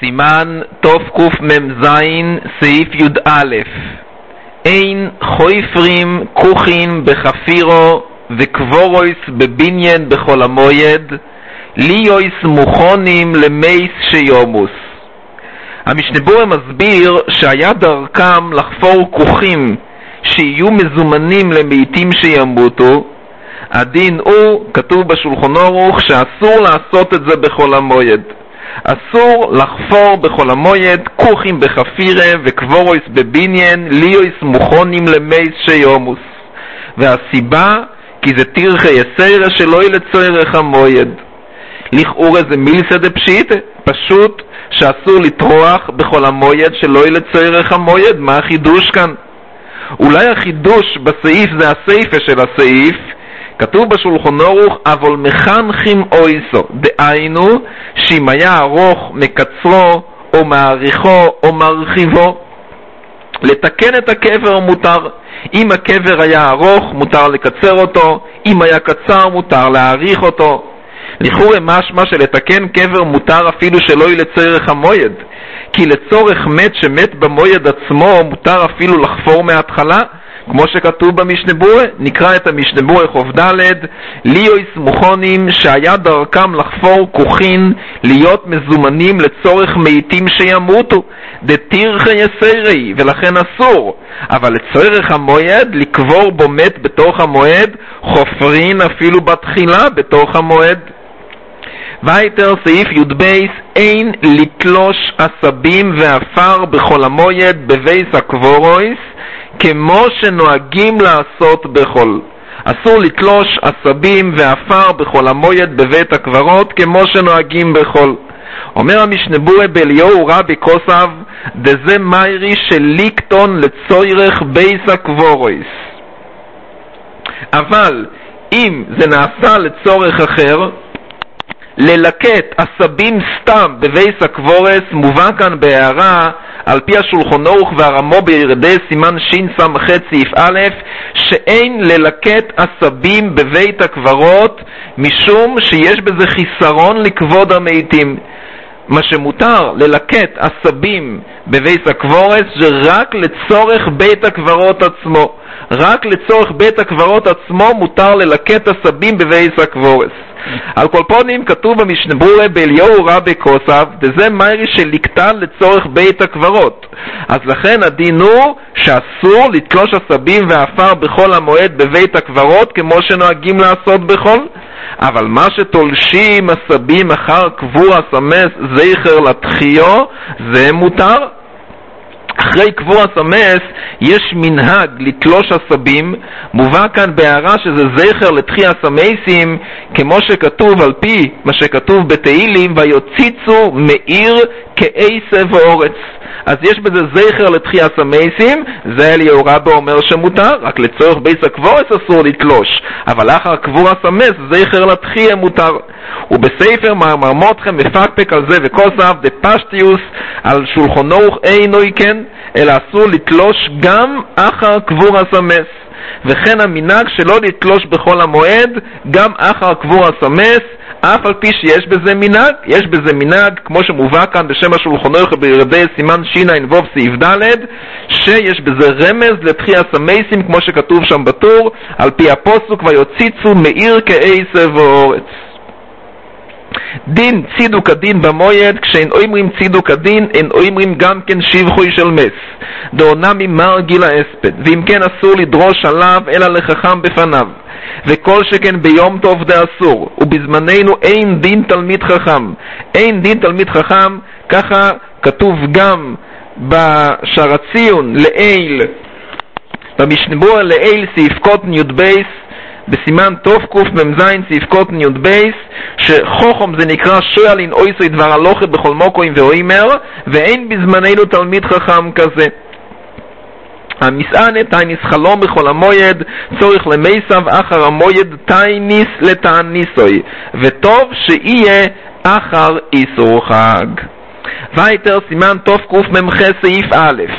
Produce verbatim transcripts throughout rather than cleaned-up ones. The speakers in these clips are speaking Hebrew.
סימן תוף קוף ממזין סעיף יוד א' אין חויפרים כוחין בחפירו וקבורויס בבניין בכל המויד ליויס מוכונים למייס שיומוס. המשנה ברורה מסביר שהיה דרכם לחפור כוחים שיהיו מזומנים למתים שימותו. הדין הוא, כתוב בשולחן ערוך, שאסור לעשות את זה בכל המויד. אסור לחפור בכל המויד כוחים בחפירה וקבורויס בבניין ליויס מוכונים למייס שיומוס. והסיבה כי זה תירחי יסיירה שלא לצורך המויד. לכאורה זה מילסא דפשיטא, פשוט שאסור לטרוח בכל המויד שלא לצורך המויד. מה החידוש כאן? אולי החידוש בסעיף זה הסעיפה של הסעיף. כתוב בשולחן ערוך אבל מחנכים אויסו, דהיינו שאם היה ארוך מקצרו או מעריכו או מרחיבו. לתקן את הקבר מותר. אם הקבר היה ארוך מותר לקצר אותו, אם היה קצר מותר להאריך אותו. לכאורה משמע שלתקן קבר מותר אפילו שלא יהיה לצורך המויד, כי לצורך מת שמת במויד עצמו מותר אפילו לחפור מההתחלה, כמו שכתוב במשנה ברורה. נקרא את המשנה ברורה חוב ד' ליויס מוכונים שהיה דרכם לחפור כוחין להיות מזומנים לצורך מתים שימותו דתירחי יסיירי, ולכן אסור. אבל לצורך המועד לקבור בו מת בתוך המועד חופרין אפילו בתחילה בתוך המועד. וייטר סעיף יוד בייס אין לתלוש עשבים ואפר בכל המועד בבייס הקבורויס כמו שנוהגים לעשות בכל. אסור לתלוש עשבים ואפר בכל המועד בבית הקברות כמו שנוהגים בכל. אומר המשנה ברורה באליהו רבי כוסף דזה מיירי של ליקטון לצורך בייס הקבורויס. אבל אם זה נעשה לצורך אחר, ללקט עשבים סתם בבייס הקבורס, מובא כאן בהערה על פי השולחן ערוך והרמו בירדי סימן שין סמ"ח סעיף א' שאין ללקט עשבים בבית הקברות משום שיש בזה חיסרון לכבוד המתים. מה שמותר ללקט עשבים בבית הקבורס זה רק לצורך בית הקברות עצמו. רק לצורך בית הקברות עצמו מותר ללקט עשבים בבית הקבורס. על כל פונים כתוב במשנה ברורה באליהו רבי כוסף דזה מיירי שליקטן לצורך בית הקברות. אז לכן הדין הוא שאסור לתלוש עשבים ואפר בכל המועד בבית הקברות כמו שנוהגים לעשות בכל. אבל מה שתולשים עשבים אחר קבור הסמס זכר לתחיו זה מותר. אחרי קבור הסמס יש מנהג לתלוש עשבים. מובא כאן בהערה שזה זכר לתחי הסמסים כמו שכתוב על פי מה שכתוב בתהילים ויוציצו מאיר כעשב אורץ. אז יש בזה זכר לתחי הסמסים. זה אליהו רבי אומר שמותר, רק לצורך בייס הקבורס אסור לתלוש, אבל אחר קבור הסמס זכר לתחי מותר. ובספר מאמר מותכם מפקפק על זה וכוסף דפשטיוס על שולחן ערוך אינוי כן, אלא אסור לתלוש גם אחר קבור הסמס. וכן המנהג שלא לתלוש בכל המועד גם אחר קבור הסמס, אף על פי שיש בזה מנהג. יש בזה מנהג כמו שמובא כאן בשם השולחן ערוך בירדי סימן שין ווב סעיף ד' שיש בזה רמז לתחי הסמסים כמו שכתוב שם בטור על פי הפסוק ויוציצו מאיר כעשב אורץ. דין צידוק הדין במויד, כשאין אומרים צידוק הדין אין אומרים גם כן שבחוי של מס דעונה ממר גיל האספד, ואם כן אסור לדרוש עליו אלא לחכם בפניו, וכל שכן ביום טוב דה אסור. ובזמננו אין דין תלמיד חכם. אין דין תלמיד חכם, ככה כתוב גם בשער הציון לאיל במשנה ברורה לאיל סעיף קוטן יוד בייס בסימן תוף קוף ממזין סעיף קוטן יוד בייס שחוכם זה נקרא שואלין אויסוי דבר הלוכת בכל מוקוים ואוימר, ואין בזמננו תלמיד חכם כזה. המסענה תייניס חלום בכל המויד צורך למייסב אחר המויד תייניס לתעניסוי, וטוב שיהיה אחר איסור חג. וייטר סימן תוף קוף ממחה סעיף א'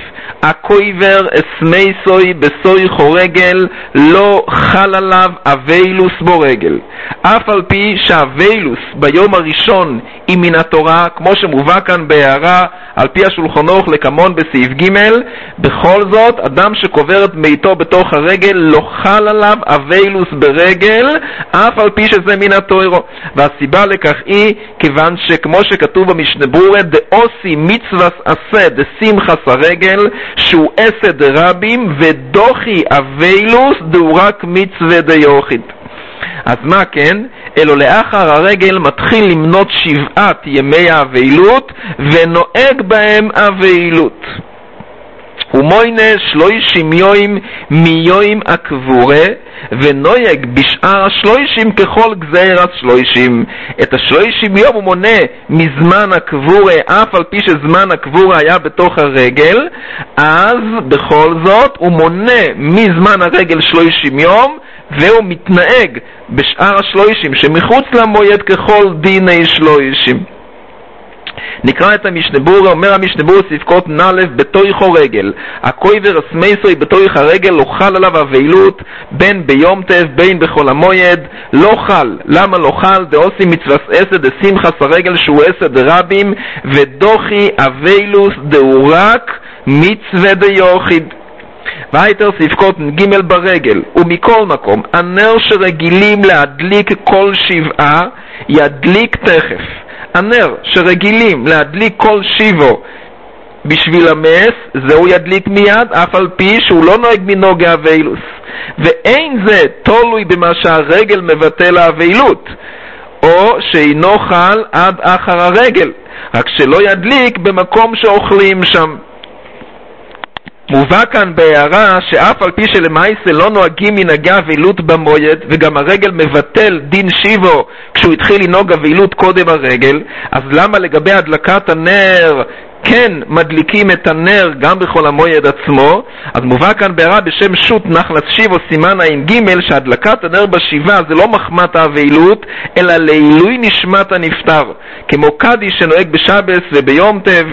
הקויבר אסמייסוי בסוי חורגל לא חל עליו אבילוס בורגל, אף על פי שהאבילוס ביום הראשון היא מן התורה, כמו שמובא כאן בהערה על פי השולחן ערוך לקמון בסעיף ג', בכל זאת אדם שקובר את מיתו בתוך הרגל לא חל עליו אבילוס ברגל, אף על פי שזה מן התורה. והסיבה לכך היא כיוון שכמו שכתוב במשנה ברורה, דאוסי מצווס עשה דשמחס הרגל, שהוא עשה דרבים, ודוחי אבילוס דהו רק מצווה דיוחיד. אז מה כן? אלו לאחר הרגל מתחיל למנות שבעת ימי האבילות ונוהג בהם אבילות. ומוינה שלושים יום מיום הקבורה, ונויג בשאר השלושים ככל גזירת שלושים. את השלושים יום הוא מונה מזמן הקבורה, אף על פי שזמן הקבורה היה בתוך הרגל, אז בכל זאת הוא מונה מזמן הרגל שלושים יום, והוא מתנהג בשאר השלושים שמחוץ למועד ככל דיני שלושים. נקרא את המשנה ברורה. אומר המשנה ברורה ספקות נלף בתויך הרגל, הקויבר הסמייסוי בתויך הרגל לא חל עליו אבילות בין ביום טב בין בכל המועד. לא חל. למה לא חל? דאוסי מצווס אסד דשמחס הרגל שהוא אסד רבים, ודוחי אבילוס דהו רק מצווה דיוחיד. והיתר ספקות ג' ברגל. ומכל מקום הנר שרגילים להדליק כל שבעה ידליק תכף. הנר שרגילים להדליק כל שיבו בשביל המס, זהו ידליק מיד, אף על פי שהוא לא נוהג מנהוג האבילוס. ואין זה תלוי במה שהרגל מבטל האבילות, או שאינו חל עד אחר הרגל, רק שלא ידליק במקום שאוכלים שם. מובא כאן בהערה שאף על פי שלמעשה לא נוהגים מנהגי אבילות במועד, וגם הרגל מבטל דין שיבו כשהוא התחיל לנהוג אבילות קודם הרגל, אז למה לגבי הדלקת הנר כן מדליקים את הנר גם בכל המועד עצמו? אז מובא כאן בהערה בשם שו"ת נחלת שיבו סימן עין ג' שהדלקת הנר בשבעה זה לא מחמת האבילות, אלא לעילוי נשמת הנפטר, כמו קדיש שנוהג בשבס וביום טב.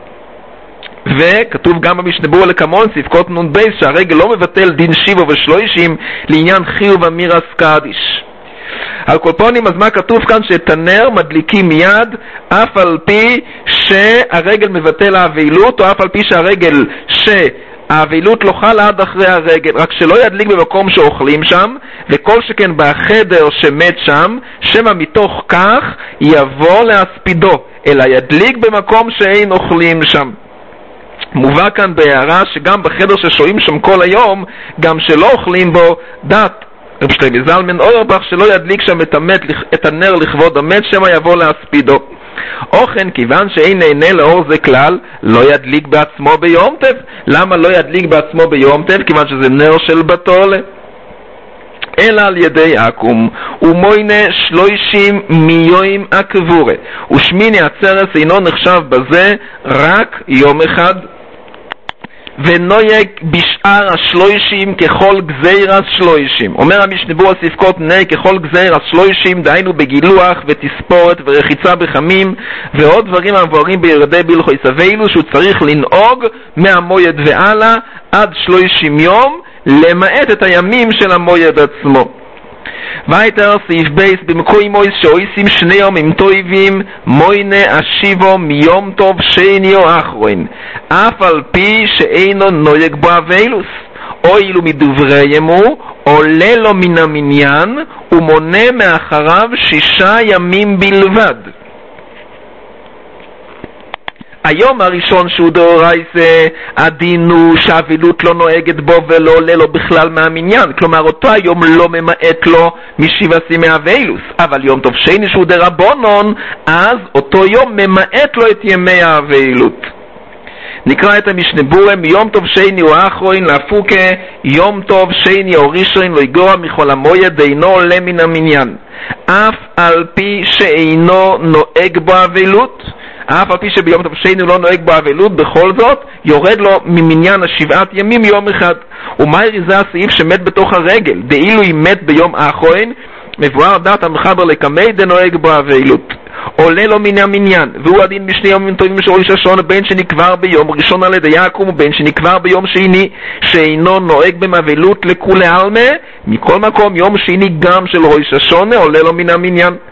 וכתוב גם במשנה ברורה לקמון ספקות נון בייס שהרגל לא מבטל דין שיבו ושלושים לעניין חיוב אמירס קדיש. על כל פונים, אז מה כתוב כאן? שאת הנר מדליקים מיד אף על פי שהרגל מבטל האבילות, או אף על פי שהרגל שהאבילות לא חלה עד אחרי הרגל, רק שלא ידליק במקום שאוכלים שם, וכל שכן בחדר שמת שם, שמה מתוך כך יבוא להספידו, אלא ידליק במקום שאין אוכלים שם. מובא כאן בהערה שגם בחדר ששוהים שם כל היום, גם שלא אוכלים בו, דת רב שלמה זלמן אוירבך שלא ידליק שם את, המת, את הנר לכבוד המת, שמה יבוא להספידו. אוכן, כיוון שאין נהנה לאור זה כלל, לא ידליק בעצמו ביום טב. למה לא ידליק בעצמו ביום טב? כיוון שזה נר של בתולה. אלא על ידי עקום, ומוינה שלושים מיום הקבורה, ושמיני עצרס אינו נחשב בזה רק יום אחד, ונויג בשאר השלושים ככל גזירס שלושים. אומר המשנה ברורה ספקות נא ככל גזירס שלושים, דהיינו בגילוח ותספורת ורחיצה בחמים ועוד דברים המבוארים בירדי בהלכות אבילות, שהוא צריך לנהוג מהמועד והלאה עד שלושים יום, למעט את הימים של המועד עצמו. והיתר סעיף בייס במקוי מויס שאויסים שני יומים טויבים מוינה השיבו מיום טוב שני או אחרון, אף על פי שאינו נויג בו אבילוס, או אילו מדברי ימו עולה לו מן המניין ומונה מאחריו שישה ימים בלבד. היום הראשון שהוא דאורייסה, הדין הוא שהאבילות לא נוהגת בו ולא עולה לו בכלל מהמניין, כלומר אותו היום לא ממעט לו משבעה ימי אבילוס, אבל יום טוב שני שהוא דרבנן, אז אותו יום ממעט לו את ימי האבילות. נקרא את המשנה ברורה, מיום טוב שני או אחרון להפוקה, יום טוב שני או ראשון לא יגוע מכל המועד אינו עולה מן המניין, אף על פי שאינו נוהג בו אבילות. אף על פי שביום טוב שני הוא לא נוהג באבילות, בכל זאת יורד לו ממניין השבעת ימים יום אחד. ומהי זה הסעיף שמת בתוך הרגל? דאילו היא מת ביום האחרון, מבואר דעת המחבר לקמי דנוהג באבילות. עולה לו מן המניין, והוא הדין בשני ימים טובים של ראש השונה, בין שנקבר ביום ראשון על ידי יקום ובין שנקבר ביום שני שאינו נוהג במבלות לכולי עלמא. מכל מקום יום שני גם של ראש השונה עולה לו מן המניין.